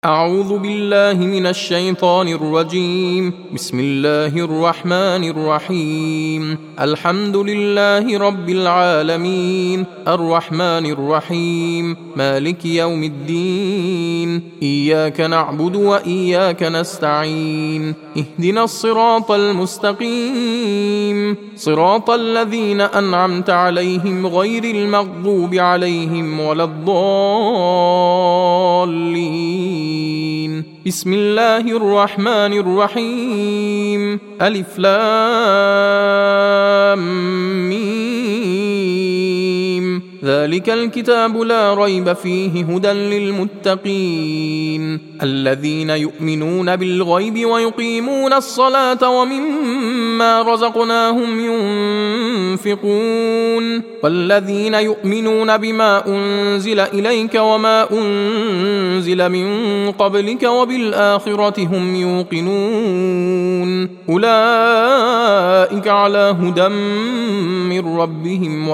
أعوذ بالله من الشيطان الرجيم. بسم الله الرحمن الرحيم. الحمد لله رب العالمين، الرحمن الرحيم، مالك يوم الدين، إياك نعبد وإياك نستعين، اهدنا الصراط المستقيم، صراط الذين أنعمت عليهم غير المغضوب عليهم ولا الضالين. بسم الله الرحمن الرحيم. ألف لام ميم. ذلك الكتاب لا ريب فيه هدى للمتقين الذين يؤمنون بالغيب ويقيمون الصلاة ومما رزقناهم ينفقون والذين يؤمنون بما أنزل إليك وما أنزل من قبلك وبالآخرة هم يوقنون أولئك على هدى من ربهم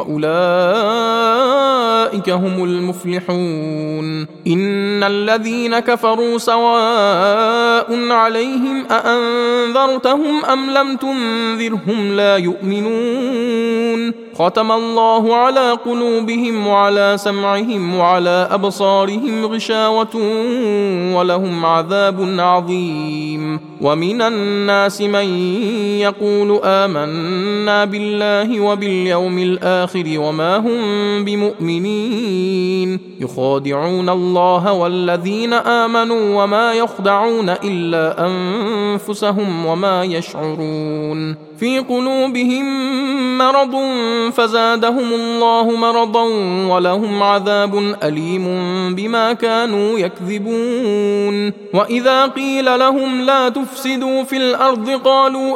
وأولئك هم المفلحون. إن الذين كفروا سواء عليهم أأنذرتهم أم لم تنذرهم لا يؤمنون. ختم الله على قلوبهم وعلى سمعهم وعلى أبصارهم غشاوة ولهم عذاب عظيم. ومن الناس من يقول آمنا بالله وباليوم الآخر وما هم بمؤمنين يخادعون الله والذين آمنوا وما يخدعون إلا أنفسهم وما يشعرون. في قلوبهم مرض فزادهم الله مرضا ولهم عذاب أليم بما كانوا يكذبون. وإذا قيل لهم لا تفسدوا في الأرض قالوا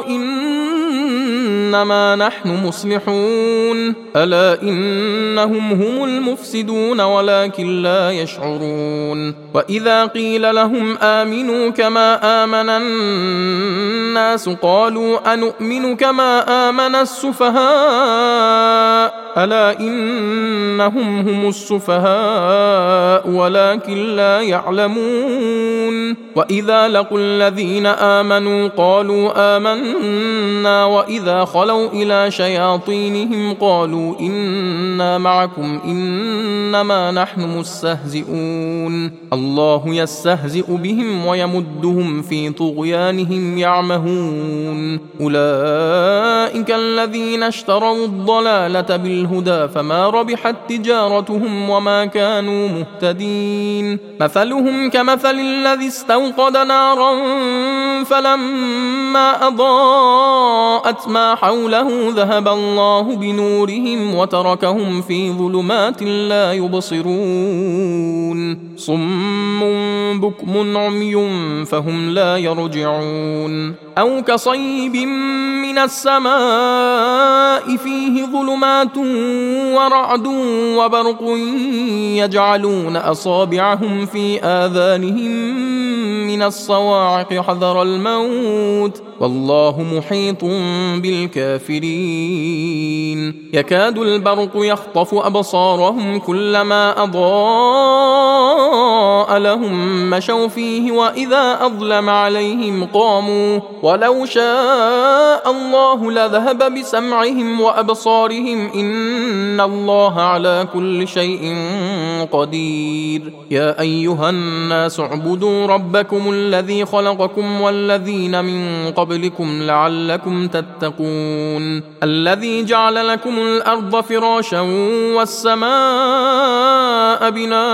إنما نحن مصلحون ألا إنهم هم المفسدون ولكن لا يشعرون. وإذا قيل لهم آمنوا كما آمن الناس قالوا أنؤمن كما آمن السفهاء ألا إنهم هم السفهاء ولكن لا يعلمون. وإذا لقوا الذين آمنوا قالوا آمنا وإذا خلوا إلى شياطينهم قالوا إنا معكم إنما نحن مستهزئون الله يستهزئ بهم ويمدهم في طغيانهم يعمهون. أولئك الذين اشتروا الضلالة بالهدى فما ربحت تجارتهم وما كانوا مهتدين. مثلهم كمثل الذي استوقد نارا فلما أضاءت ما حوله ذهب الله بنورهم وتركهم في ظلمات لا يبصرون صم بكم عمي فهم لا يرجعون. أو كصيب من السماء فيه ظلمات ورعد وبرق يجعلون أصابعهم في آذانهم من الصواعق حذر الموت والله محيط بالكافرين. يكاد البرق يخطف أبصارهم كلما أضاء لهم مشوا فيه وإذا أظلم عليهم قاموا ولو شاء الله لذهب بسمعهم وأبصارهم إن الله على كل شيء قدير. يا أيها الناس اعبدوا ربكم الذي خلقكم والذين من قبلكم لعلكم تتقون الذي جعل لكم الأرض فراشا والسماء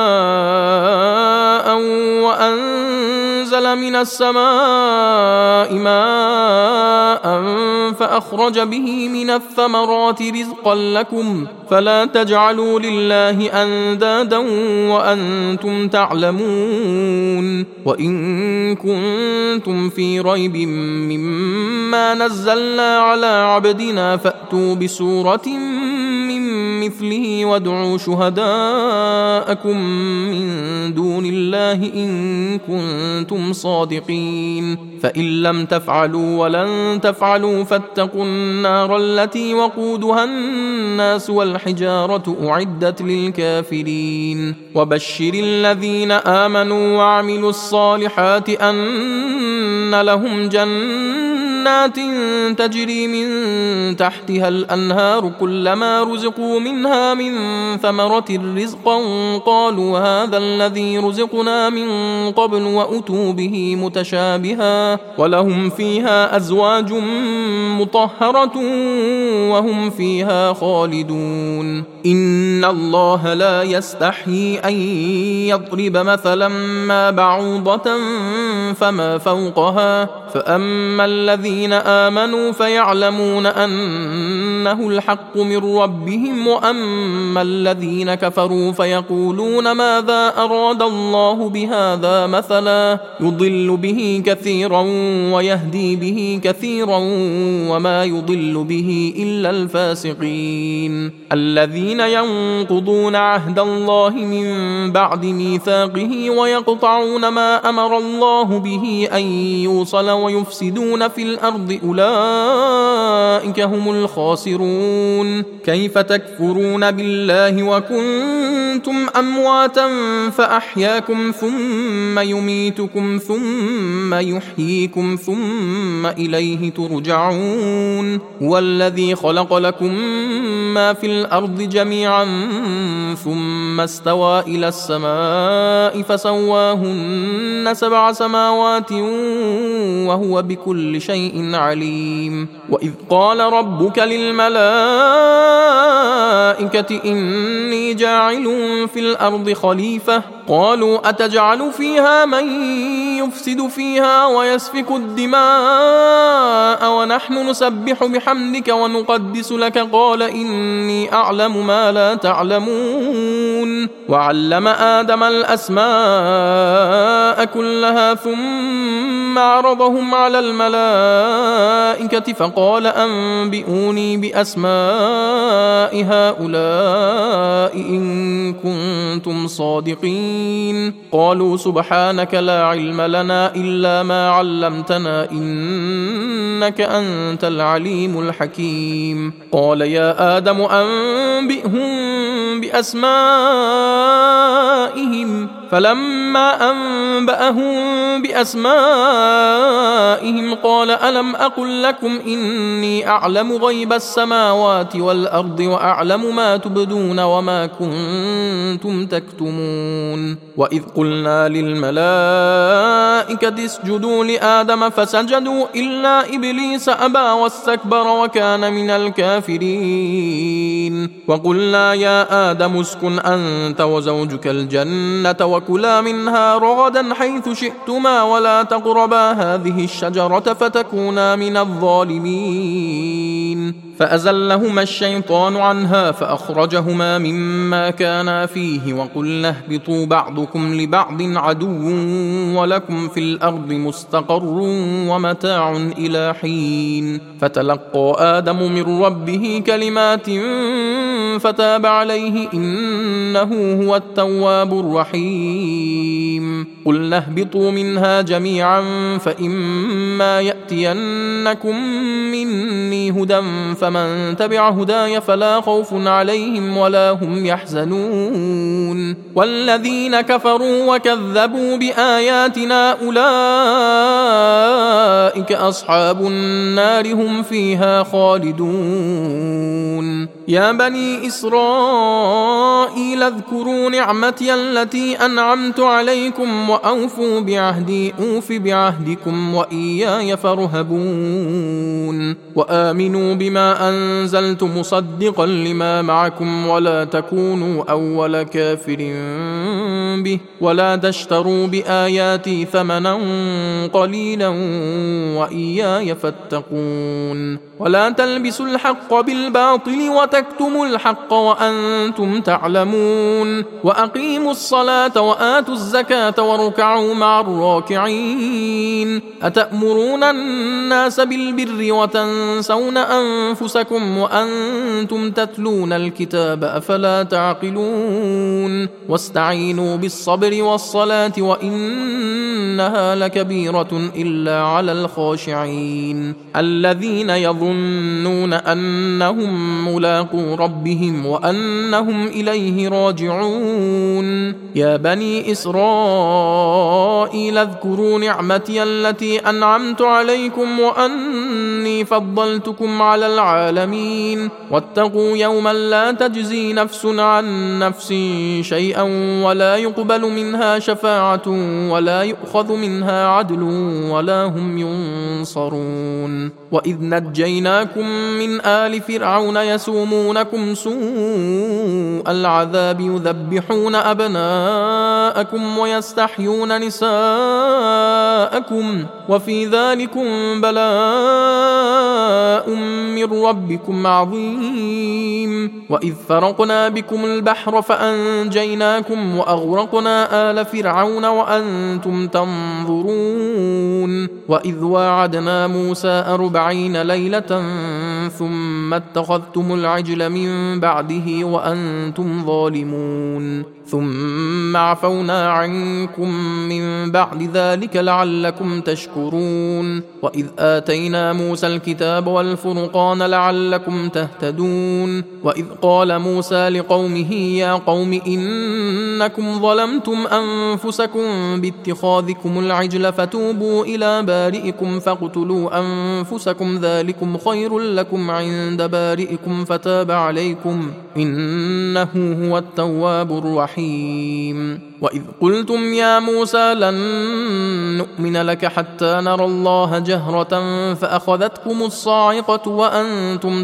بناء وأنزل من السماء ماء فأخرج به من الثمرات رزقا لكم فلا تجعلوا لله أندادا وأنتم تعلمون. وإن كنتم في ريب مما نزلنا على عبدنا فأتوا بسورة من مثله وادعوا شهداءكم من دون الله إن كنتم صادقين فإن لم تفعلوا ولن تفعلوا فاتقوا النار التي وقودها الناس والحجارة أعدت للكافرين وبشر الذين آمنوا وعملوا الصالحات أن لهم جنات تجري من تحتها الأنهار كلما رزقوا منها من ثمرة رزقا قالوا هذا الذي رزقنا من قبل وأتوا به متشابها ولهم فيها أزواج مطهرة وهم فيها خالدون إن الله لا يستحيي أن يضرب مثلا ما بعوضة فما فوقها فأما الذين آمنوا فيعلمون أنه الحق من ربهم وأما الذين كفروا فيقولون ماذا أراد الله بهذا مثلا يضل به كثيرا ويهدي به كثيرا وما يضل به إلا الفاسقين الذين ينقضون عهد الله من بعد ميثاقه ويقطعون ما أمر الله به أن يوصل ويفسدون في الأرض أولئك هم الخاسرون كيف تكفرون بالله وكنتم أمواتا فأحياكم ثم يميتكم ثم يحييكم ثم إليه ترجعون هو الذي خلق لكم ما في الأرض جميعا ثم استوى إلى السماء فسواهن 7 سماوات وهو بكل شيء عليم وإذ قال ربك للملائكة إني جاعل في الأرض خليفة قالوا أتجعل فيها من يفسد فيها ويسفك الدماء ونحن نسبح بحمدك ونقدس لك قال إني أعلم ما لا تعلمون وعلم آدم الأسماء كلها ثم عرضهم على الملائكة فقال أنبئوني بأسماء هؤلاء إن كنتم صادقين قالوا سبحانك لا علم لنا إلا ما علمتنا إنك أنت العليم الحكيم قال يا آدم أنبئهم بأسمائهم فلما أنبأهم بأسمائهم قال ألم أقل لكم إني أعلم غيب السماوات والأرض وأعلم ما تبدون وما كنتم تكتمون وإذ قلنا للملائكة اسجدوا لآدم فسجدوا إلا إبليس أبى واستكبر وكان من الكافرين وقلنا يا آدم اسكن أنت وزوجك الجنة وكلا منها رغدا حيث شئتما ولا تقربا هذه الشجرة فتكونا من الظالمين فأزلهما الشيطان عنها فأخرجهما مما كانا فيه وقلنا اهبطوا بعضكم لبعض عدو ولكم في الأرض مستقر ومتاع إلى حين فتلقى آدم من ربه كلمات فتاب عليه إنه هو التواب الرحيم قلنا اهبطوا منها جميعا فإما يأتينكم مني هدى فمن تبع هداي فلا خوف عليهم ولا هم يحزنون والذين كفروا وكذبوا بآياتنا أولئك أصحاب النار هم فيها خالدون يا بني إسرائيل اذكروا نعمتي التي أنعمت عليكم وأوفوا بعهدي أوف بعهدكم وإياي فارهبون وآمنوا بما أنزلت مصدقا لما معكم ولا تكونوا أول كافر به ولا تشتروا بآياتي ثمنا قليلا وإياي فاتقون ولا تلبسوا الحق بالباطل وتكتموا الحق وأنتم تعلمون وأقيموا الصلاة وآتوا الزكاة واركعوا مع الراكعين أتأمرون الناس بالبر وتنسون أنفسكم وأنتم تتلون الكتاب أفلا تعقلون واستعينوا بالصبر والصلاة وإنها لكبيرة إلا على الخاشعين الذين يظنون أنهم ملاقو ربهم وأنهم إليه راجعون يا بني إسرائيل اذكروا نعمتي التي أنعمت عليكم وأني فضلتكم على العالمين واتقوا يوما لا تجزي نفس عن نفس شيئا ولا يقبل منها شفاعة ولا يؤخذ منها عدل ولا هم ينصرون وإذ نجيناكم من آل فرعون يسومونكم سوء العذاب يذبحون أبناءكم ويستحيون نساءكم وفي ذلكم بلاء من ربكم عظيم وإذ فرقنا بكم البحر فأنجيناكم وأغرقنا آل فرعون وأنتم تنظرون وإذ واعدنا موسى 40 ليلة ثم اتخذتم العجل من بعده وأنتم ظالمون ثم عفونا عنكم من بعد ذلك لعلكم تشكرون وإذ آتينا موسى الكتاب والفرقان لعلكم تهتدون وإذ قال موسى لقومه يا قوم إنكم ظلمتم أنفسكم باتخاذكم العجل فتوبوا إلى بارئكم فاقتلوا أنفسكم ذلكم خير لكم عند بارئكم فتاب عليكم إنه هو التواب الرحيم وإذ قلتم يا موسى لن نؤمن لك حتى نرى الله جهرة فأخذتكم الصاعقة وأنتم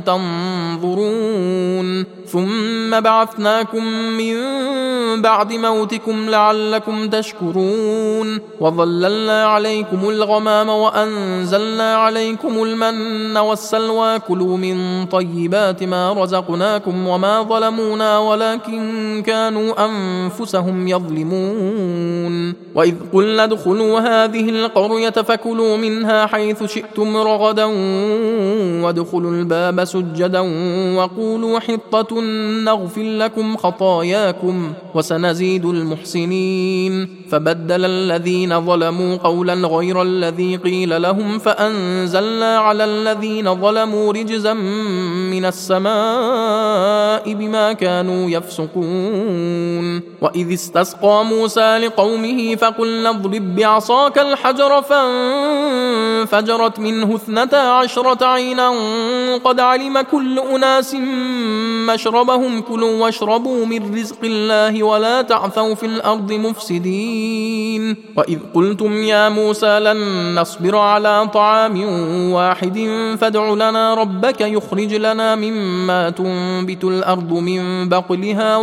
تنظرون ثم بعثناكم من بعد موتكم لعلكم تشكرون وظللنا عليكم الغمام وأنزلنا عليكم المن والسلوى كلوا من طيبات ما رزقناكم وما ظلمونا ولكن كانوا أنفسهم يظلمون وإذ قلنا ادخلوا هذه القرية فكلوا منها حيث شئتم رغدا وادخلوا الباب سجدا وقولوا حطة نغفر لكم خطاياكم وسنزيد المحسنين فبدل الذين ظلموا قولا غير الذي قيل لهم فأنزلنا على الذين ظلموا رجزا من السماء بما كانوا يفسقون وإذ استسقى موسى لقومه فقلنا اضرب بعصاك الحجر فانفجرت منه 12 عينا قد علم كل أناس مشربهم كلوا واشربوا من رزق الله ولا تعثوا في الأرض مفسدين وإذ قلتم يا موسى لن نصبر على طعام واحد فادع لنا ربك يخرج لنا مما تنبت الأرض من بقلها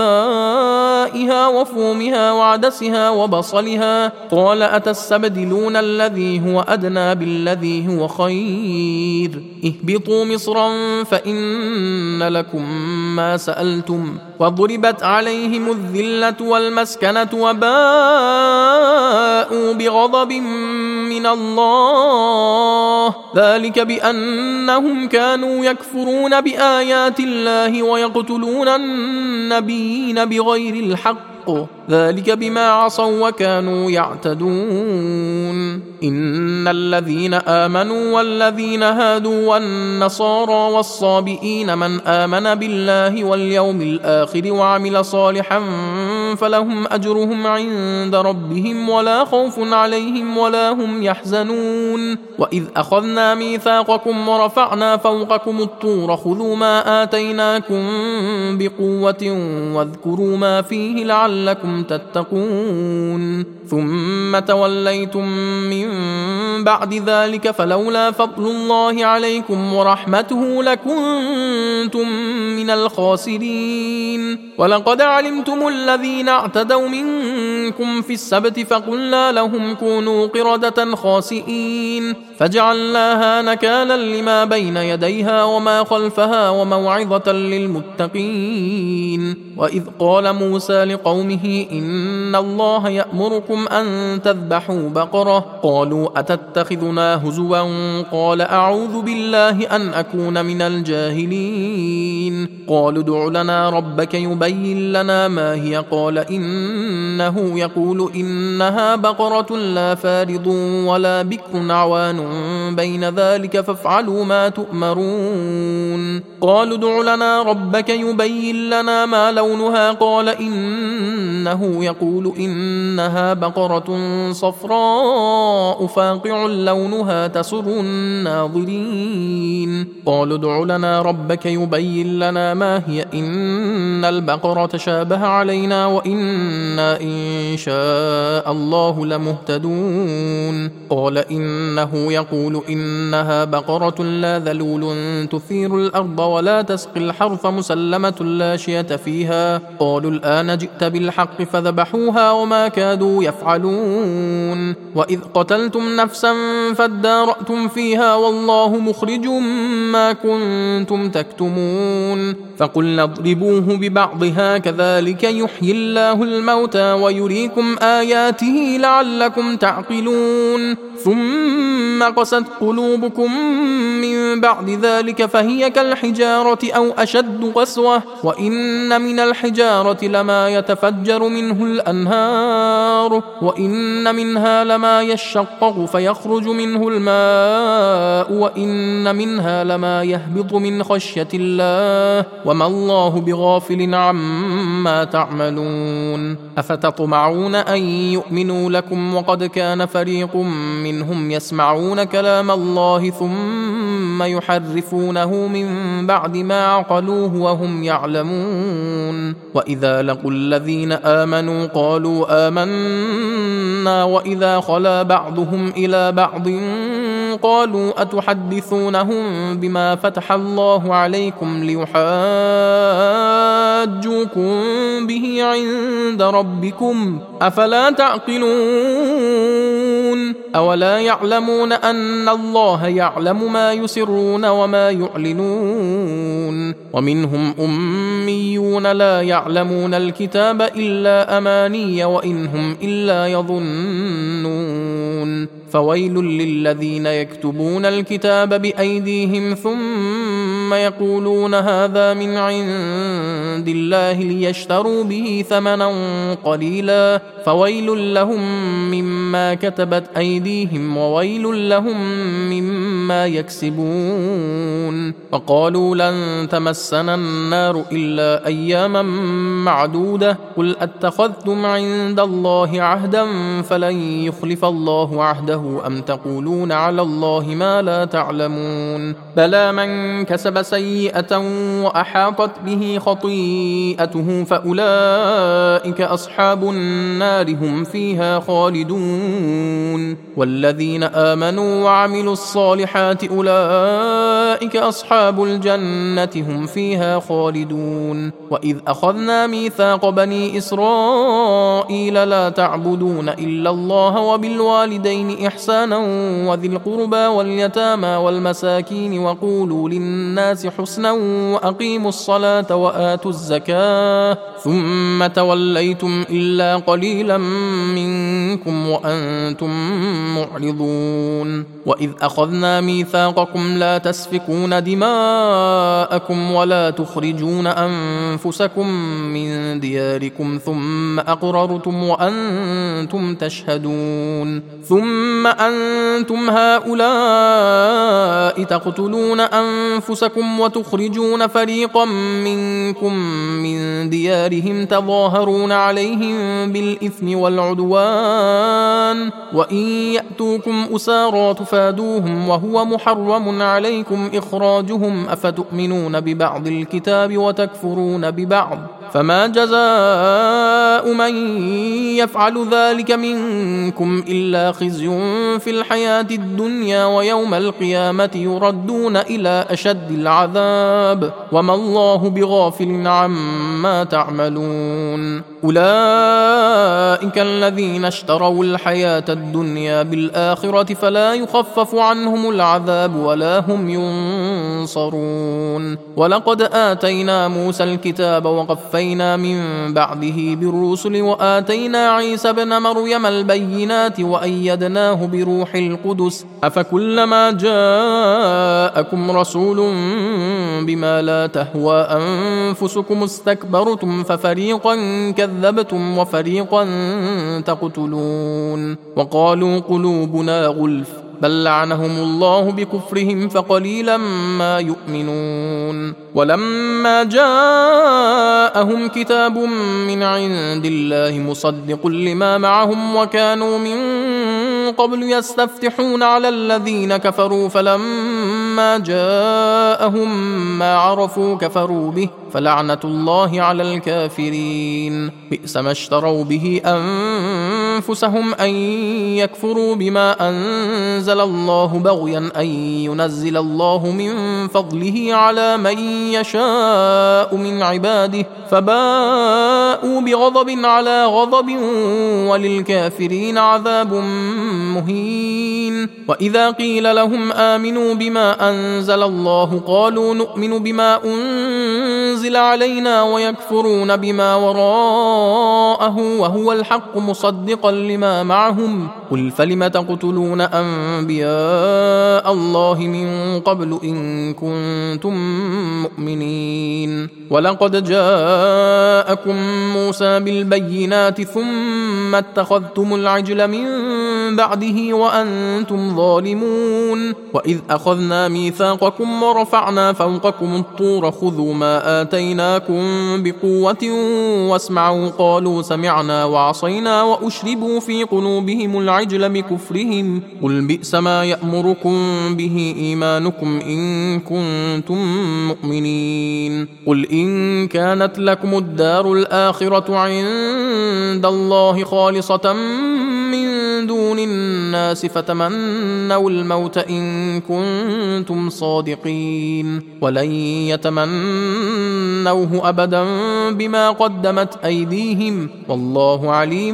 وقثائها وفومها وعدسها وبصلها قال أتستبدلون الذي هو أدنى بالذي هو خير اهبطوا مصرا فإن لكم ما سألتم وضربت عليهم الذلة والمسكنة وباءوا بغضب من الله ذلك بأنهم كانوا يكفرون بآيات الله ويقتلون النبيين بغير الحق ذلك بما عصوا وكانوا يعتدون إن الذين آمنوا والذين هادوا والنصارى والصابئين من آمن بالله واليوم الآخر وعمل صالحا فلهم أجرهم عند ربهم ولا خوف عليهم ولا هم يحزنون وإذ أخذنا ميثاقكم ورفعنا فوقكم الطور خذوا ما آتيناكم بقوة واذكروا ما فيه لعلكم تتقون ثم توليتم من بعد ذلك فلولا فضل الله عليكم ورحمته لكنتم من الخاسرين. ولقد علمتم الذين اعتدوا منكم في السبت فقلنا لهم كونوا قردة خاسئين فجعلناها نكالا لما بين يديها وما خلفها وموعظة للمتقين. وإذ قال موسى لقومه إن الله يأمركم أن تذبحوا بقرة قالوا أتتخذنا هزوا قال أعوذ بالله أن أكون من الجاهلين. قالوا ادع لنا ربك يبين لنا ما هي قال إنه يقول إنها بقرة لا فارض ولا بكر عوان بين ذلك فافعلوا ما تؤمرون. قالوا ادع لنا ربك يبين لنا ما لونها قال إنه يقول إنها بقرة صفراء فاقع لونها تسر الناظرين. قالوا ادع لنا ربك يبين لنا ما هي إن البقرة شابه علينا وإنا إن شاء الله لمهتدون. قال إنه يقول إنها بقرة لا ذلول تثير الأرض ولا تسقي الحرث مسلمة لا شية فيها. قالوا الآن جئت بالحق فذبحوها وما كادوا يفعلون. وإذ قتلتم نفسا فادارأتم فيها والله مخرج ما كنتم تكتمون. فقلنا اضربوه ببعضها كذلك يحيي الله الموتى ويريكم آياته لعلكم تعقلون. ثم قست قلوبكم من بعد ذلك فهي كالحجارة أو أشد قسوة وإن من الحجارة لما يتفجر منه الأنهار وإن منها لما يشقق فيخرج منه الماء وإن منها لما يهبط من خشية الله وما الله بغافل عما تعملون. أفتطمعون أن يؤمنوا لكم وقد كان فريق منهم يسمعون كلام الله ثم يحرفونه من بعد ما عقلوه وهم يعلمون. وإذا لقوا الذين آمنوا قالوا آمنا وإذا خلا بعضهم إلى بعض قالوا أتحدثونهم بما فتح الله عليكم ليحاجوكم به عند ربكم أفلا تعقلون. أولا يعلمون أن الله يعلم ما يسرون وما يعلنون. ومنهم أميون لا يعلمون الكتاب إلا أماني وإنهم إلا يظنون. فويل للذين يكتبون الكتاب بأيديهم ثم يقولون هذا من عند الله ليشتروا به ثمنا قليلا فويل لهم مما كتبت أيديهم وويل لهم مما يكسبون. وقالوا لن تمسنا النار إلا أياما معدودة قل أتخذتم عند الله عهدا فلن يخلف الله عهده أم تقولون على الله ما لا تعلمون. بلى من كسب سيئة وأحاطت به خطيئته فأولئك أصحاب النار هم فيها خالدون. والذين آمنوا وعملوا الصالحات أولئك أصحاب الجنة هم فيها خالدون. وإذ أخذنا ميثاق بني إسرائيل لا تعبدون إلا الله وبالوالدين إحسانا وذي القربى واليتامى والمساكين وقولوا للناس حسنا وأقيموا الصلاة وآتوا الزكاة ثم توليتم إلا قليلا منكم وأنتم معرضون. وإذ أخذنا ميثاقكم لا تسفكون دماءكم ولا تخرجون أنفسكم من دياركم ثم أقررتم وأنتم تشهدون. ثم أنتم هؤلاء تقتلون أنفسكم وتخرجون فريقا منكم من ديارهم تظاهرون عليهم بالإثم والعدوان وإن يأتوكم أسارى تفادوهم وهو محرم عليكم إخراجهم أفتؤمنون ببعض الكتاب وتكفرون ببعض فما جزاء من يفعل ذلك منكم إلا خزي في الحياة الدنيا ويوم القيامة يردون إلى أشد العذاب وما الله بغافل عما تعملون. أولئك الذين اشتروا الحياة الدنيا بالآخرة فلا يخفف عنهم العذاب ولا هم ينصرون. ولقد آتينا موسى الكتاب وقفينا من بعده بالرسل وآتينا عيسى ابن مريم البينات وأيدناه بروح القدس أفكلما جاءكم رسول بما لا تهوى أنفسكم استكبرتم ففريقا كذبتم وفريقا تقتلون. وقالوا قلوبنا غلف بل لعنهم الله بكفرهم فقليلا ما يؤمنون. ولما جاءهم كتاب من عند الله مصدق لما معهم وكانوا من قبل يستفتحون على الذين كفروا فلما جاءهم ما عرفوا كفروا به فلعنة الله على الكافرين. بئس ما اشتروا به أنفسهم أن يكفروا بما أنزل الله بغيا أن ينزل الله من فضله على من يشاء من عباده فباءوا بغضب على غضب وللكافرين عذاب مهين. وإذا قيل لهم آمنوا بما أنزل الله قالوا نؤمن بما أنزل علينا ويكفرون بما وراءه وهو الحق مصدقا لما معهم قل فلم تقتلون أنبياء الله من قبل إن كنتم مؤمنين. ولقد جاءكم موسى بالبينات ثم اتخذتم العجل من بعده وأنتم ظالمون. وإذ أخذنا ميثاقكم ورفعنا فوقكم الطور خذوا ما آتيناكم بقوة واسمعوا قالوا سمعنا وعصينا وأشربوا في قلوبهم العجل بكفرهم قل بئس ما يأمركم به إيمانكم إن كنتم مؤمنين. قل إن كانت لكم الدار الآخرة عند الله خالصة من دون الناس فتمنوا الموت إن كنتم صادقين ولن يتمنوه أبدا بما قدمت أيديهم والله عليم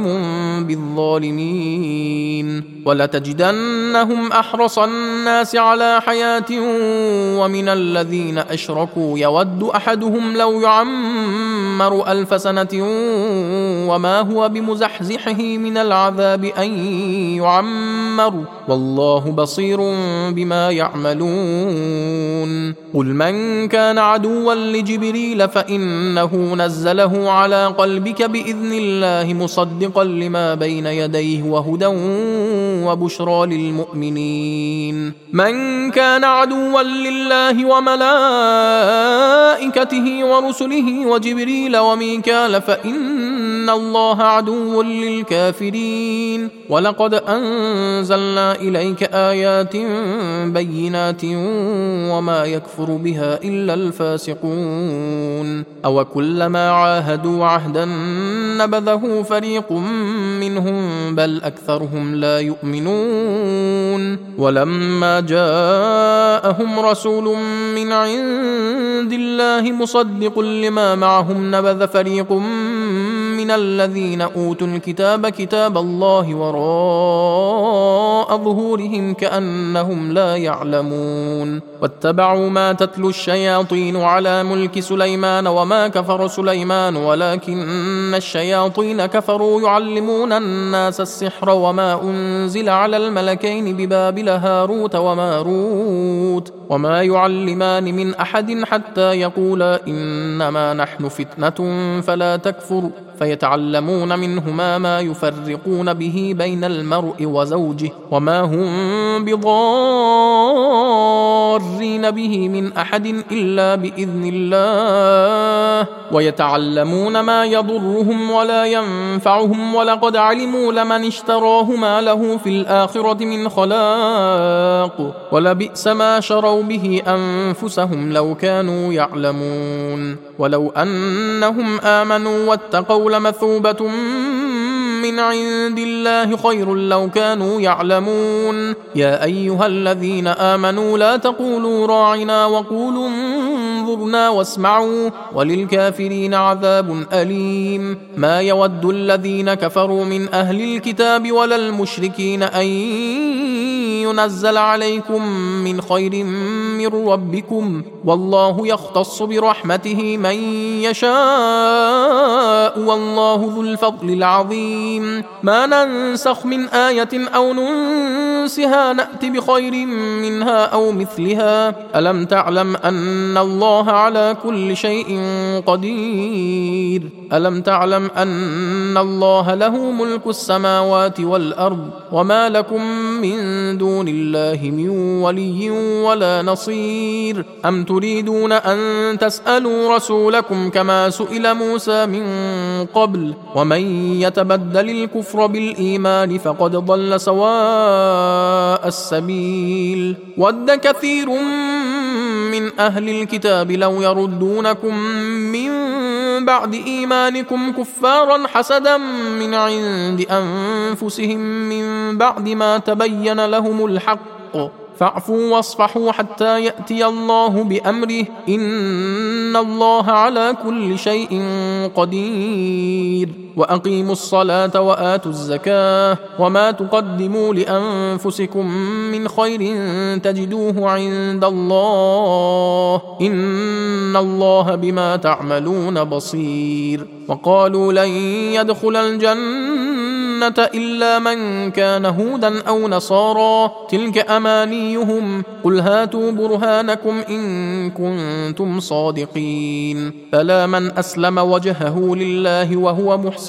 بالظالمين. ولتجدنهم أحرص الناس على حياة ومن الذين أشركوا يود أحدهم لو يعمر 1000 سنة وما هو بمزحزحه من العذاب أن يعمر والله بصير بما يعملون. قل من كان عدوا لجبريل فإنه نزله على قلبك بإذن الله مصدقا لما بين يديه وهدى وبشرى للمؤمنين. من كان عدوا لله وملائكته ورسله وجبريل وميكال فإن الله عدو للكافرين. ولقد أنزلنا إليك آيات بينات وما يكفر بها إلا الفاسقون. أو كلما عاهدوا عهدا نبذه فريق منهم بل أكثرهم لا يؤمنون. ولما جاءهم رسول من عند الله مصدق لما معهم نبذ فريق من الذين أوتوا الكتاب كتاب الله وراء ظهورهم كأنهم لا يعلمون. واتبعوا ما تتلو الشياطين على ملك سليمان وما كفر سليمان ولكن الشياطين كفروا يعلمون الناس السحر وما أنزل على الملكين ببابل هاروت وماروت وما يعلمان من أحد حتى يقولا إنما نحن فتنة فلا تكفر فيتعلمون منهما ما يفرقون به بين المرء وزوجه وما هم بضارين به من أحد إلا بإذن الله، ويتعلمون ما يضرهم ولا ينفعهم، ولقد علموا لمن اشتراه ما له في الآخرة من خلاق، ولبئس ما شروا به أنفسهم لو كانوا يعلمون. ولو أنهم آمنوا واتقوا لمثوبة من عند الله خير لو كانوا يعلمون. يا أيها الذين آمنوا لا تقولوا راعنا وقولوا انظرنا واسمعوا وللكافرين عذاب أليم. ما يود الذين كفروا من أهل الكتاب ولا المشركين أن ينزل عليكم من خير من ربكم، والله يختص برحمته من يشاء والله ذو الفضل العظيم. ما ننسخ من آية أو ننسها نأت بخير منها أو مثلها. ألم تعلم أن الله على كل شيء قدير؟ ألم تعلم أن الله له ملك السماوات والأرض وما لكم من دون الله من ولي ولا نصير؟ أم تريدون أن تسألوا رسولكم كما سئل موسى من قبل؟ ومن يتبدل الكفر بالإيمان فقد ضل سواء السبيل. ود كثير من أهل الكتاب لو يردونكم من بعد إيمانكم كفارا حسدا من عند أنفسهم من بعد ما تبين لهم الحق، فاعفوا واصفحوا حتى يأتي الله بأمره إن الله على كل شيء قدير. وأقيموا الصلاة وآتوا الزكاة وما تقدموا لأنفسكم من خير تجدوه عند الله إن الله بما تعملون بصير. وقالوا لن يدخل الجنة إلا من كان هودا أو نصارى تلك أمانيهم قل هاتوا برهانكم إن كنتم صادقين. فلا من أسلم وجهه لله وهو محسن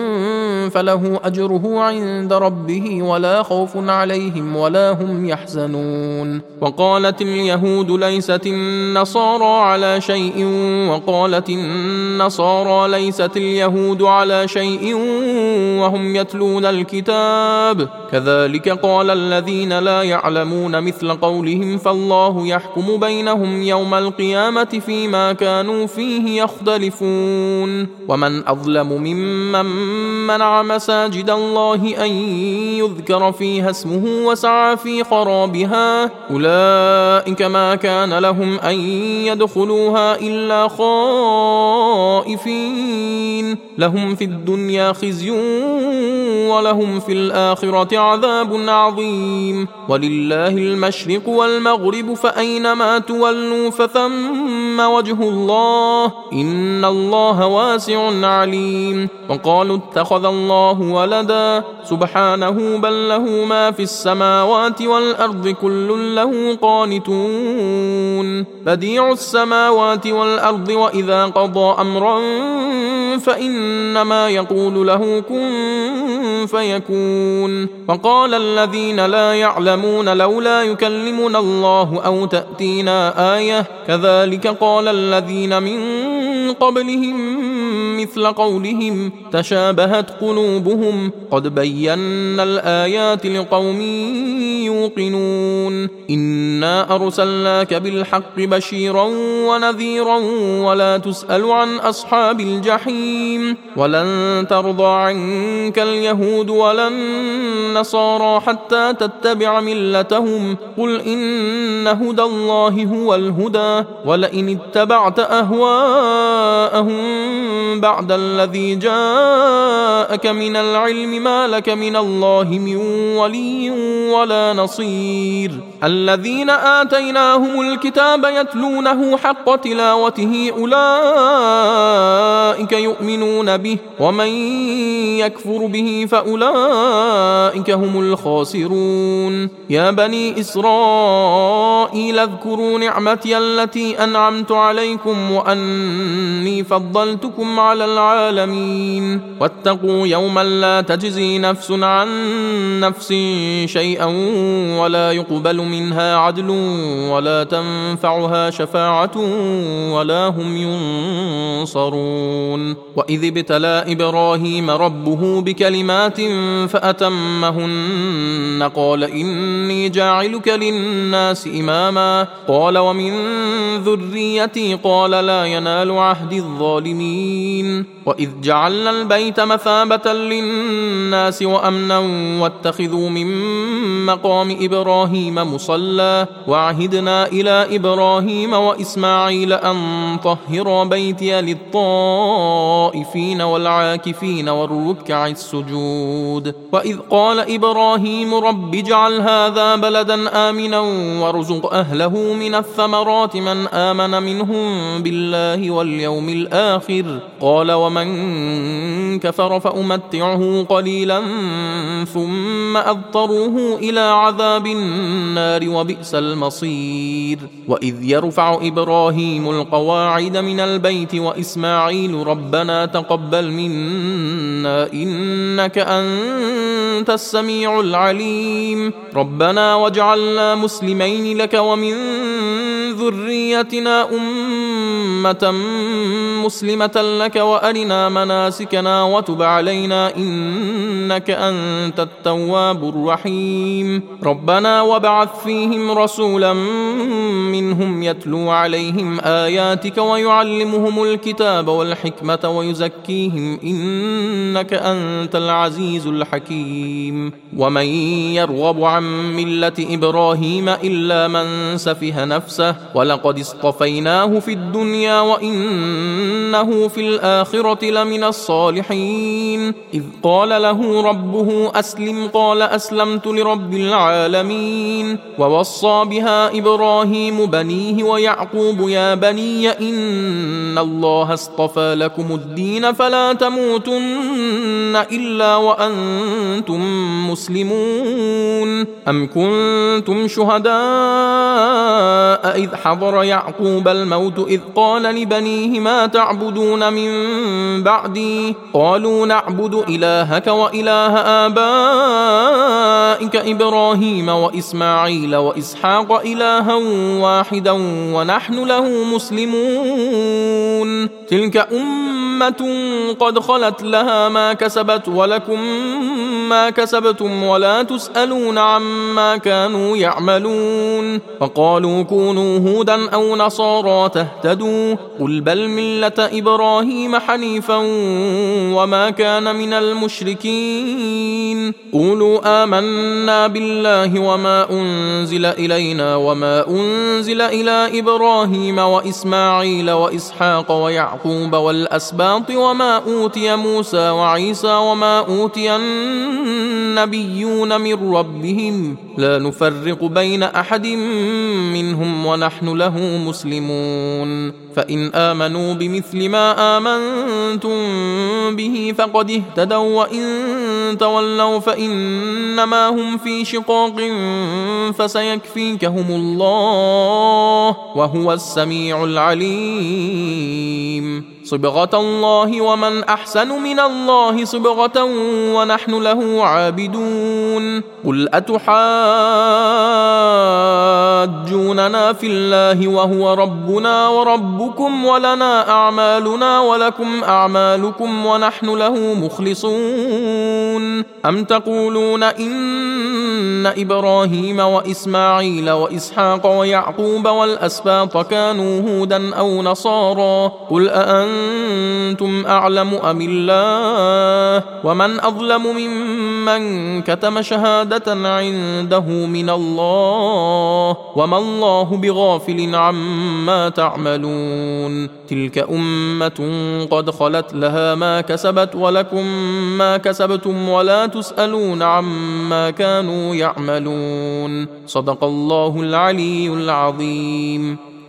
فله أجره عند ربه ولا خوف عليهم ولا هم يحزنون. وقالت اليهود ليست النصارى على شيء وقالت النصارى ليست اليهود على شيء وهم يتلون الكتاب كذلك قال الذين لا يعلمون مثل قولهم فالله يحكم بينهم يوم القيامة فيما كانوا فيه يختلفون. ومن أظلم ممن منع مساجد الله أن يذكر فيها اسمه وسعى في خرابها أولئك ما كان لهم أن يدخلوها إلا خائفين لهم في الدنيا خزي ولهم في الآخرة عذاب عظيم. ولله المشرق والمغرب فأينما تولوا فثم وجه الله إن الله واسع عليم. وقالوا اتخذ الله ولدا سبحانه بل له ما في السماوات والأرض كل له قانتون بديع السماوات والأرض وإذا قضى أمرا فإنما يقول له كن فيكون. وقال الذين لا يعلمون لولا يكلمنا الله أو تأتينا آية كذلك قال الذين من قبلهم مثل قولهم تشابهت قلوبهم قد بينا الآيات لقوم يوقنون. إنا أرسلناك بالحق بشيرا ونذيرا ولا تسأل عن أصحاب الجحيم. ولن ترضى عنك اليهود ولا النصارى حتى تتبع ملتهم قل إن هدى الله هو الهدى ولئن اتبعت أهواءهم بعد الذي جاءك من العلم ما لك من الله من ولي ولا نصير. الذين آتيناهم الكتاب يتلونه حق تلاوته أولئك يؤمنون به ومن يكفر به فأولئك هم الخاسرون يا بني إسرائيل اذكروا نعمتي التي أنعمت عليكم وأني فضلتكم على العالمين واتقوا يوما لا تجزي نفس عن نفس شيئا ولا يقبل منها عدل ولا تنفعها شفاعة ولا هم ينصرون وإذ ابتلى إبراهيم ربه بكلمات فأتمهن قال إني جاعلك للناس إماما قال ومن ذريتي قال لا ينال عهد الظالمين وإذ جعلنا البيت مثابة للناس وأمنا واتخذوا من مقام إبراهيم مصلى وعهدنا إلى إبراهيم وإسماعيل أن طهر بيتي للطائفين والعاكفين والركع السجود وإذ قال إبراهيم رب اجعل هذا بلدا آمنا وارزق أهله من الثمرات من آمن منهم بالله واليوم الآخر قال ومن كفر فأمتعه قليلا ثم أضطره إلى عذاب النار وبئس المصير وإذ يرفع إبراهيم القواعد من البيت وإسماعيل ربنا تقبل منا إنك أنت السميع العليم ربنا واجعلنا مسلمين لك ومن ذريتنا أمة مسلمة لك وأرنا مناسكنا وتب علينا إنك أنت التواب الرحيم ربنا وابعث فيهم رسولا منهم يتلو عليهم آياتك ويعلمهم الكتاب والحكمة ويزكيهم إنك أنت العزيز الحكيم ومن يرغب عن ملة إبراهيم إلا من سفه نفسه ولقد اصطفيناه في الدنيا وإنه في الآخرة لمن الصالحين إذ قال له ربه أسلم قال أسلمت لرب العالمين ووصى بها إبراهيم بنيه ويعقوب يا بني إن الله اصطفى لكم الدين فلا تموتن إلا وأنتم مسلمون أم كنتم شهداء إذ حضر يعقوب الموت إذ قال لبنيه ما تعبدون من بعدي قالوا نعبد إلهك وإله آبائك إبراهيم وإسماعيل وإسحاق إلها واحدا ونحن له مسلمون تلك أمة قد خلت لها ما كسبت ولكم ما كسبتم ولا تسألون عما كانوا يعملون وقالوا كونوا هودا أو نصارى تهتدوا قل بل ملة إبراهيم حنيفا وما كان من المشركين قولوا آمنا بالله وما أنزل إلينا وما أنزل إلى إبراهيم وإسماعيل وإسحاق ويعقوب والأسباط وما أوتي موسى وعيسى وما أوتي النبيون من ربهم لا نفرق بين أحد منهم ونحن له مسلمون فإن آمنوا بمثل ما آمنتم به فقد اهتدوا وإن تولوا فإنما هم في شقاق فسيكفيكهم الله وهو السميع العليم صبغة الله ومن أحسن من الله صبغة ونحن له عابدون قل أتحاجوننا في الله وهو ربنا وربكم ولنا أعمالنا ولكم أعمالكم ونحن له مخلصون أم تقولون إن إبراهيم وإسماعيل وإسحاق ويعقوب والأسباط كانوا هودا أو نصارى قل أأنتم أعلم أم الله ومن أظلم ممن من كتم شهادة عنده من الله وما الله بغافل عما تعملون تلك أمة قد خلت لها ما كسبت ولكم ما كسبتم ولا تسألون عما كانوا يعملون صدق الله العلي العظيم.